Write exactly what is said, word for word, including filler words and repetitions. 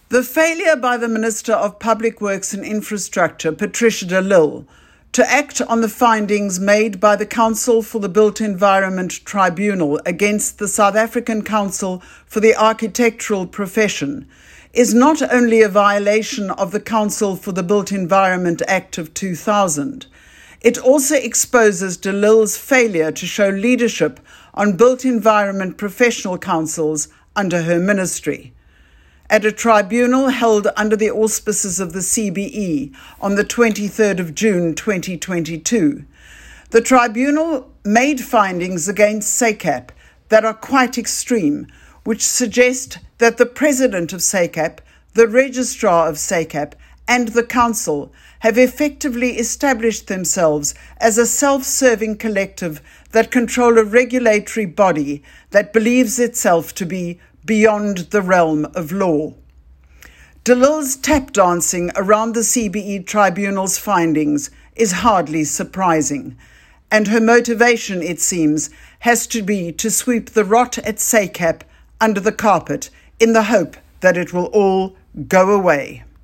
The failure by the Minister of Public Works and Infrastructure, Patricia de Lille, to act on the findings made by the Council for the Built Environment Tribunal against the South African Council for the Architectural Profession is not only a violation of the Council for the Built Environment Act of two thousand, it also exposes de Lille's failure to show leadership on built environment professional councils under her ministry. At a tribunal held under the auspices of the C B E on the twenty-third of June twenty twenty-two, the tribunal made findings against SACAP that are quite extreme, which suggest that the president of SACAP, the registrar of SACAP, and the council have effectively established themselves as a self-serving collective that control a regulatory body that believes itself to be beyond the realm of law. De Lille's tap dancing around the C B E Tribunal's findings is hardly surprising, and her motivation, it seems, has to be to sweep the rot at SACAP under the carpet in the hope that it will all go away.